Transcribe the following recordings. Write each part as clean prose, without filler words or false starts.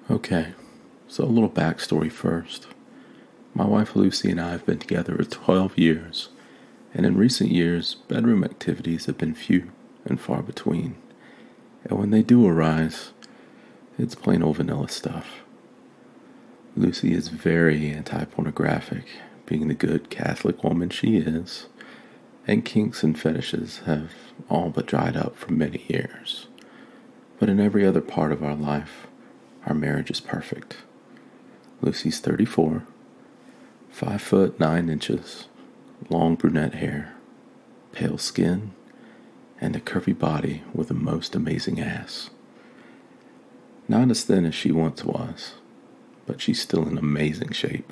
Okay, so a little backstory first. My wife Lucy and I have been together for 12 years, and in recent years, bedroom activities have been few and far between. And when they do arise, it's plain old vanilla stuff. Lucy is very anti-pornographic, being the good Catholic woman she is, and kinks and fetishes have all but dried up for many years. But in every other part of our life, our marriage is perfect. Lucy's 34, 5 foot 9 inches, long brunette hair, pale skin, and a curvy body with the most amazing ass. Not as thin as she once was, but she's still in amazing shape.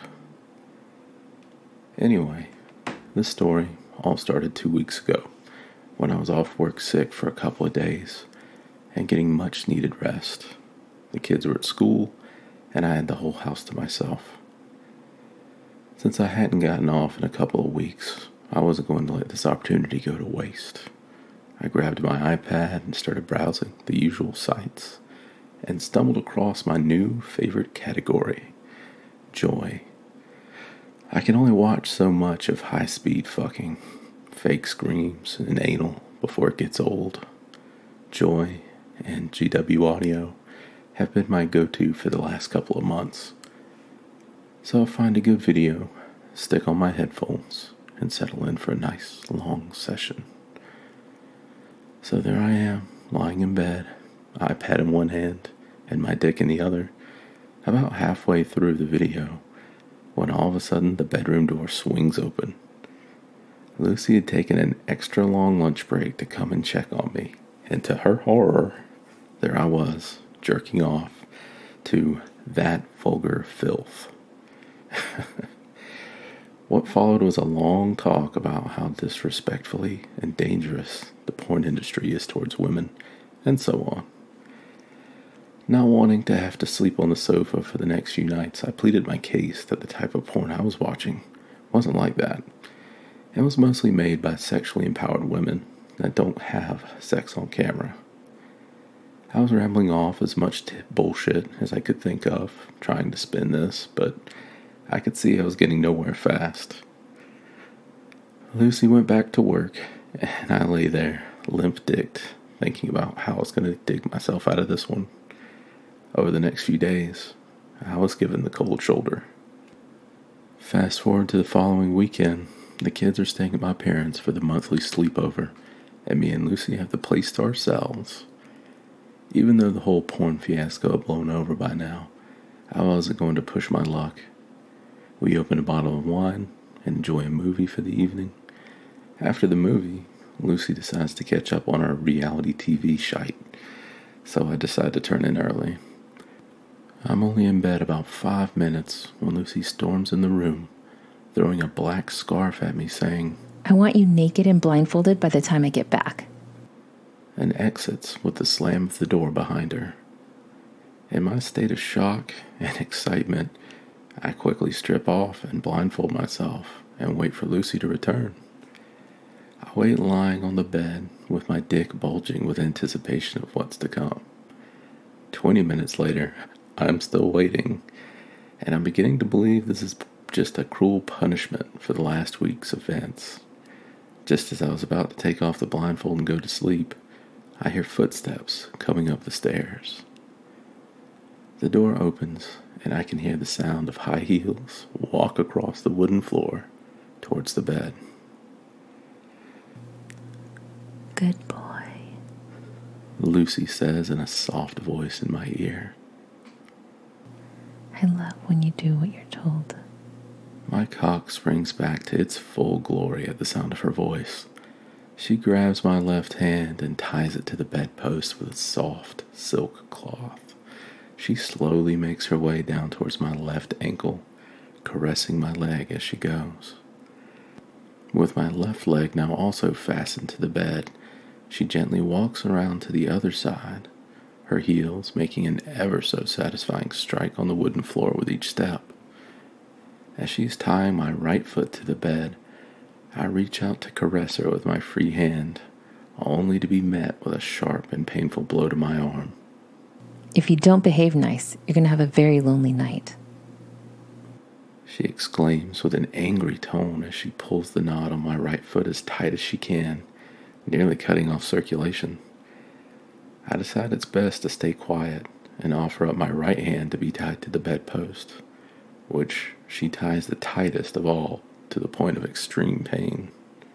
Anyway, this story all started 2 weeks ago when I was off work sick for a couple of days and getting much needed rest. The kids were at school and I had the whole house to myself. Since I hadn't gotten off in a couple of weeks, I wasn't going to let this opportunity go to waste. I grabbed my iPad and started browsing the usual sites and stumbled across my new favorite category, joy. I can only watch so much of high-speed fucking, fake screams, and anal before it gets old. Joy and GW Audio have been my go-to for the last couple of months. So I'll find a good video, stick on my headphones, and settle in for a nice long session. So there I am, lying in bed, iPad in one hand and my dick in the other, about halfway through the video, when all of a sudden the bedroom door swings open. Lucy had taken an extra long lunch break to come and check on me, and to her horror, there I was, jerking off to that vulgar filth. What followed was a long talk about how disrespectfully and dangerous the porn industry is towards women, and so on. Not wanting to have to sleep on the sofa for the next few nights, I pleaded my case that the type of porn I was watching wasn't like that, and was mostly made by sexually empowered women that don't have sex on camera. I was rambling off as much bullshit as I could think of, trying to spin this, but I could see I was getting nowhere fast. Lucy went back to work, and I lay there, limp-dicked, thinking about how I was going to dig myself out of this one. Over the next few days, I was given the cold shoulder. Fast forward to the following weekend, the kids are staying at my parents' for the monthly sleepover, and me and Lucy have the place to ourselves. Even though the whole porn fiasco had blown over by now, I wasn't going to push my luck. We open a bottle of wine and enjoy a movie for the evening. After the movie, Lucy decides to catch up on our reality TV shite, so I decide to turn in early. I'm only in bed about 5 minutes when Lucy storms in the room, throwing a black scarf at me saying, "I want you naked and blindfolded by the time I get back," and exits with the slam of the door behind her. In my state of shock and excitement, I quickly strip off and blindfold myself and wait for Lucy to return. I wait lying on the bed with my dick bulging with anticipation of what's to come. 20 minutes later, I'm still waiting, and I'm beginning to believe this is just a cruel punishment for the last week's events. Just as I was about to take off the blindfold and go to sleep, I hear footsteps coming up the stairs. The door opens, and I can hear the sound of high heels walk across the wooden floor towards the bed. "Good boy," Lucy says in a soft voice in my ear. "I love when you do what you're told." My cock springs back to its full glory at the sound of her voice. She grabs my left hand and ties it to the bedpost with a soft silk cloth. She slowly makes her way down towards my left ankle, caressing my leg as she goes. With my left leg now also fastened to the bed, she gently walks around to the other side, her heels making an ever so satisfying strike on the wooden floor with each step. As she's tying my right foot to the bed, I reach out to caress her with my free hand, only to be met with a sharp and painful blow to my arm. If you don't behave nice, you're going to have a very lonely night. She exclaims with an angry tone as she pulls the knot on my right foot as tight as she can, nearly cutting off circulation. I decide it's best to stay quiet and offer up my right hand to be tied to the bedpost, which she ties the tightest of all to the point of extreme pain.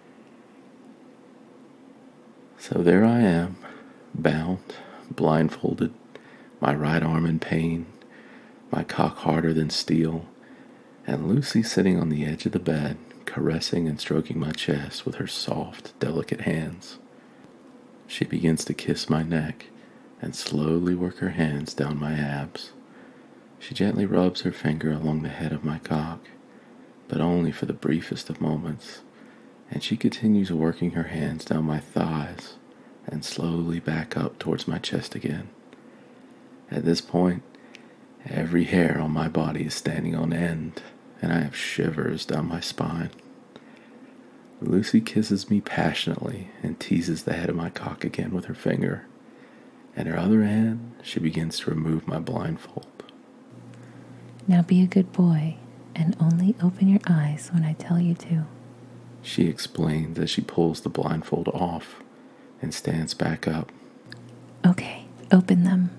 So there I am, bound, blindfolded, my right arm in pain, my cock harder than steel, and Lucy sitting on the edge of the bed, caressing and stroking my chest with her soft, delicate hands. She begins to kiss my neck and slowly work her hands down my abs. She gently rubs her finger along the head of my cock, but only for the briefest of moments, and she continues working her hands down my thighs and slowly back up towards my chest again. At this point, every hair on my body is standing on end, and I have shivers down my spine. Lucy kisses me passionately and teases the head of my cock again with her finger. In her other hand, she begins to remove my blindfold. Now be a good boy and only open your eyes when I tell you to. She explains as she pulls the blindfold off and stands back up. Okay, open them.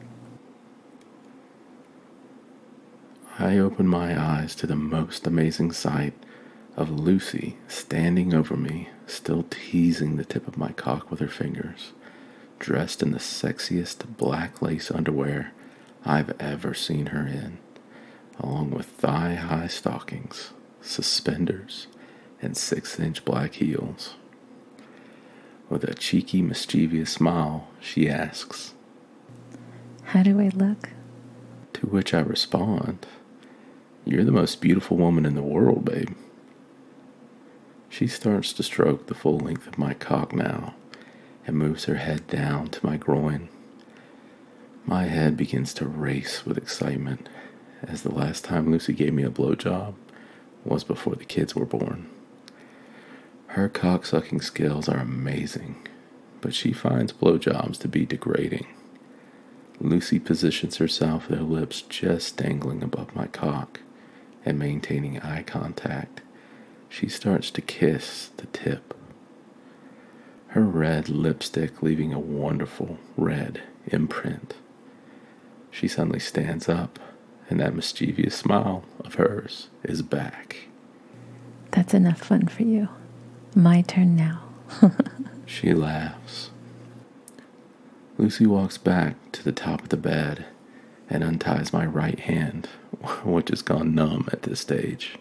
I open my eyes to the most amazing sight of Lucy standing over me, still teasing the tip of my cock with her fingers, dressed in the sexiest black lace underwear I've ever seen her in, along with thigh-high stockings, suspenders, and 6-inch black heels. With a cheeky, mischievous smile, she asks, How do I look? To which I respond, You're the most beautiful woman in the world, babe. She starts to stroke the full length of my cock now and moves her head down to my groin. My head begins to race with excitement, as the last time Lucy gave me a blowjob was before the kids were born. Her cock-sucking skills are amazing, but she finds blowjobs to be degrading. Lucy positions herself with her lips just dangling above my cock, and maintaining eye contact, she starts to kiss the tip. Her red lipstick leaving a wonderful red imprint. She suddenly stands up, and that mischievous smile of hers is back. That's enough fun for you. My turn now. She laughs. Lucy walks back to the top of the bed and unties my right hand, which has gone numb at this stage.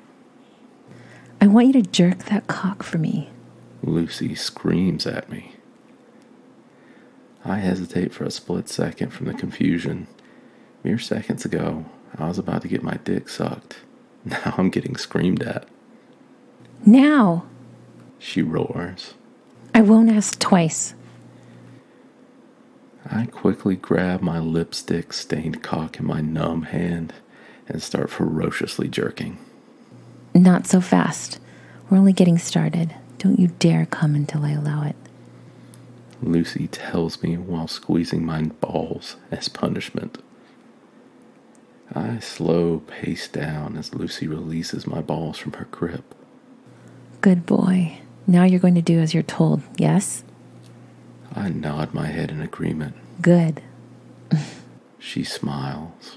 I want you to jerk that cock for me. Lucy screams at me. I hesitate for a split second from the confusion. Mere seconds ago, I was about to get my dick sucked. Now I'm getting screamed at. Now! She roars. I won't ask twice. I quickly grab my lipstick-stained cock in my numb hand and start ferociously jerking. Not so fast. We're only getting started. Don't you dare come until I allow it. Lucy tells me while squeezing my balls as punishment. I slow pace down as Lucy releases my balls from her grip. Good boy. Now you're going to do as you're told, yes? I nod my head in agreement. Good. She smiles.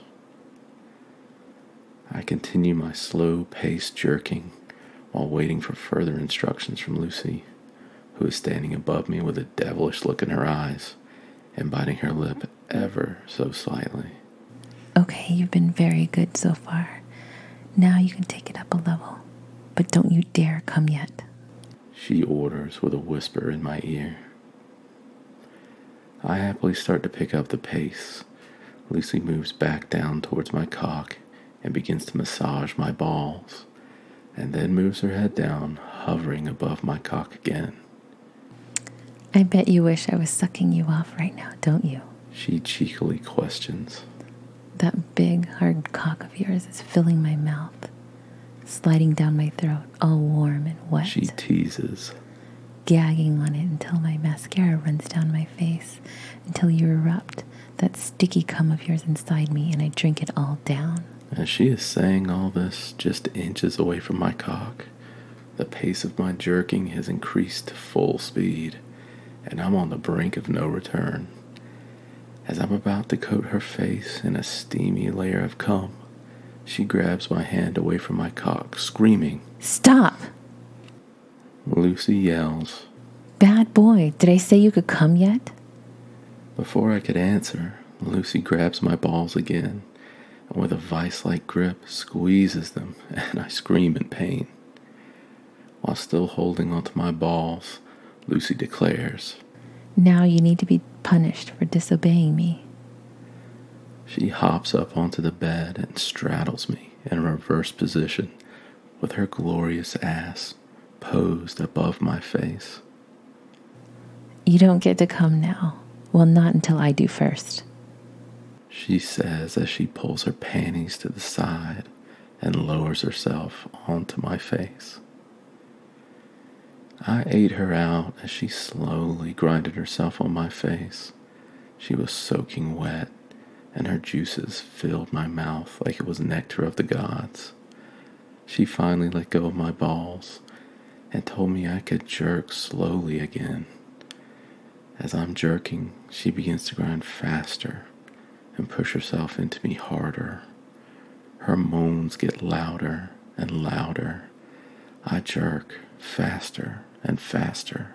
I continue my slow-paced jerking while waiting for further instructions from Lucy, who is standing above me with a devilish look in her eyes and biting her lip ever so slightly. Okay, you've been very good so far. Now you can take it up a level, but don't you dare come yet. She orders with a whisper in my ear. I happily start to pick up the pace. Lucy moves back down towards my cock and begins to massage my balls, and then moves her head down, hovering above my cock again. I bet you wish I was sucking you off right now, don't you? She cheekily questions. That big, hard cock of yours is filling my mouth, sliding down my throat, all warm and wet. She teases. Gagging on it until my mascara runs down my face, until you erupt, that sticky cum of yours inside me and I drink it all down. As she is saying all this just inches away from my cock, the pace of my jerking has increased to full speed, and I'm on the brink of no return. As I'm about to coat her face in a steamy layer of cum, she grabs my hand away from my cock, screaming, "Stop!" Lucy yells. "Bad boy, did I say you could come yet?" Before I could answer, Lucy grabs my balls again, and with a vice-like grip squeezes them, and I scream in pain. While still holding onto my balls, Lucy declares, "Now you need to be punished for disobeying me." She hops up onto the bed and straddles me in a reverse position with her glorious ass posed above my face. "You don't get to come now. Well, not until I do first," she says as she pulls her panties to the side and lowers herself onto my face. I ate her out as she slowly grinded herself on my face. She was soaking wet, and her juices filled my mouth like it was nectar of the gods. She finally let go of my balls and told me I could jerk slowly again. As I'm jerking, she begins to grind faster and push herself into me harder. Her moans get louder and louder. I jerk faster and faster.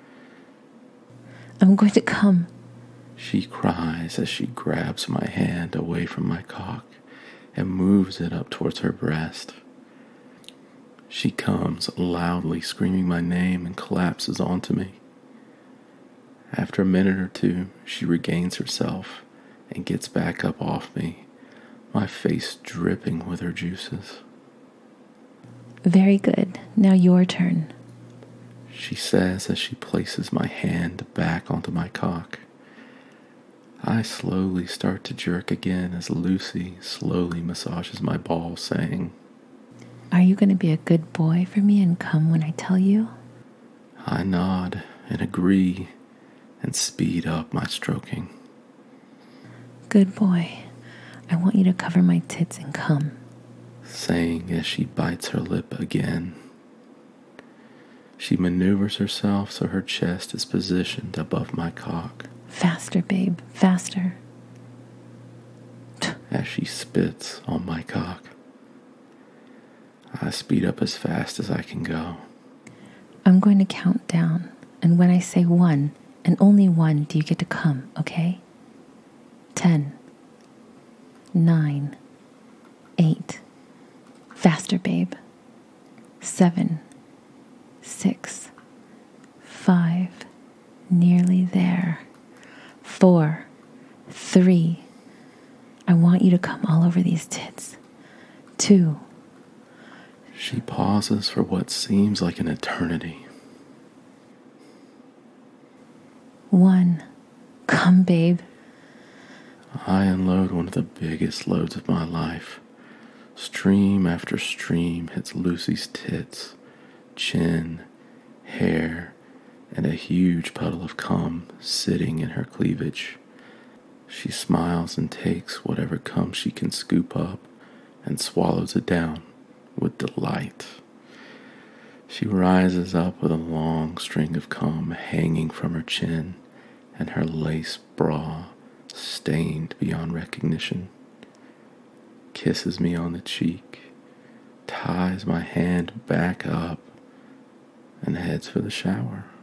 "I'm going to come," she cries as she grabs my hand away from my cock and moves it up towards her breast. She comes loudly screaming my name and collapses onto me. After a minute or two, she regains herself and gets back up off me, my face dripping with her juices. "Very good. Now your turn," she says as she places my hand back onto my cock. I slowly start to jerk again as Lucy slowly massages my balls, saying, "Are you going to be a good boy for me and come when I tell you?" I nod and agree and speed up my stroking. "Good boy. I want you to cover my tits and come," saying as she bites her lip again. She maneuvers herself so her chest is positioned above my cock. "Faster, babe, faster." As she spits on my cock. I speed up as fast as I can go. "I'm going to count down, and when I say 1, and only 1, do you get to come, okay? 10, 9, 8. Faster, babe. 7, 6, 5. Nearly there. 4, 3. I want you to come all over these tits. 2. She pauses for what seems like an eternity. 1. Come, babe. I unload one of the biggest loads of my life. Stream after stream hits Lucy's tits, chin, hair, and a huge puddle of cum sitting in her cleavage. She smiles and takes whatever cum she can scoop up and swallows it down with delight. She rises up with a long string of cum hanging from her chin and her lace bra stained beyond recognition, kisses me on the cheek, ties my hand back up, and heads for the shower.